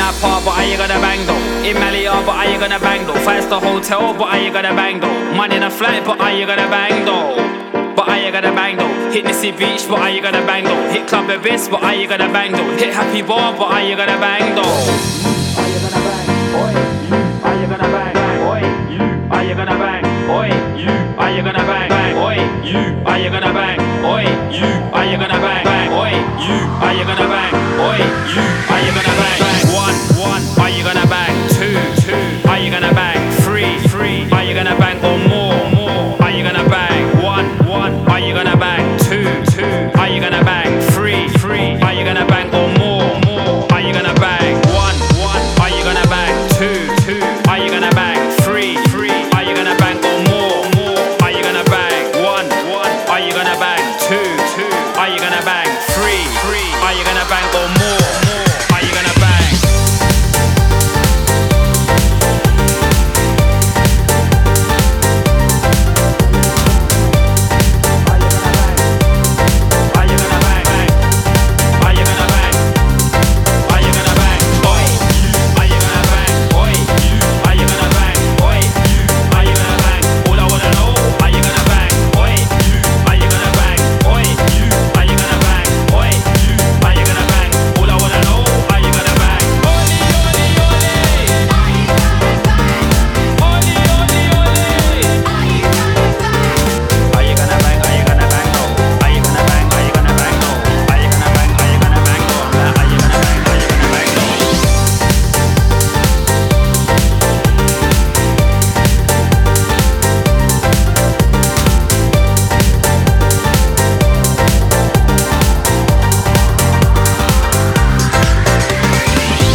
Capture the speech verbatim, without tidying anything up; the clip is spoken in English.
Napa, but are you gonna bang though? In Malia, but are you gonna bang though? Five star hotel, but are you gonna bang though? Money in a flight, but are you gonna bang though? But are you gonna bang though? Hit Nissy Beach, but are you gonna bang though? Hit Club Abyss, but are you gonna bang though? Hit Happy Bar, but are you gonna bang though? Are you gonna bang? Oi, you. Are you gonna bang? Oi, you. Are you gonna bang? Oi, you. Are you gonna bang? Oi, you. Are you gonna bang? Oi, you. Are you gonna bang? Oi, you. Are you gonna bang? Oi, you. Are you gonna bang?